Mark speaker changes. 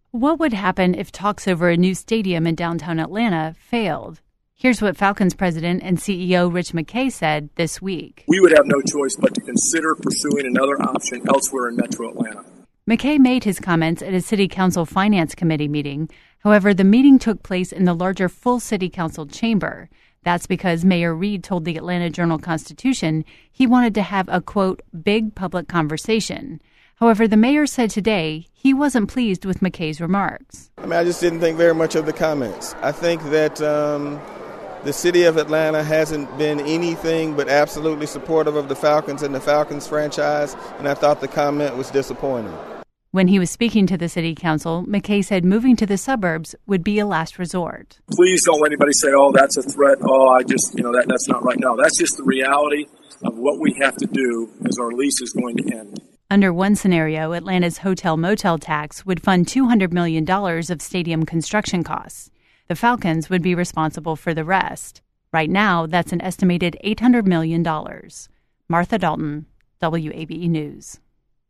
Speaker 1: What would happen if talks over a new stadium in downtown Atlanta failed? Here's what Falcons president and CEO Rich McKay said this week.
Speaker 2: We would have no choice but to consider pursuing another option elsewhere in Metro Atlanta.
Speaker 1: McKay made his comments at a City Council Finance Committee meeting. However, the meeting took place in the larger full City Council chamber. That's because Mayor Reed told the Atlanta Journal-Constitution he wanted to have a, quote, big public conversation. However, the mayor said today he wasn't pleased with McKay's remarks.
Speaker 3: I just didn't think very much of the comments. I think that the city of Atlanta hasn't been anything but absolutely supportive of the Falcons and the Falcons franchise, and I thought the comment was disappointing.
Speaker 1: When he was speaking to the city council, McKay said moving to the suburbs would be a last resort.
Speaker 2: Please don't let anybody say, oh, that's a threat. Oh, that's not right. No, that's just the reality of what we have to do as our lease is going to end.
Speaker 1: Under one scenario, Atlanta's hotel-motel tax would fund $200 million of stadium construction costs. The Falcons would be responsible for the rest. Right now, that's an estimated $800 million. Martha Dalton, WABE News.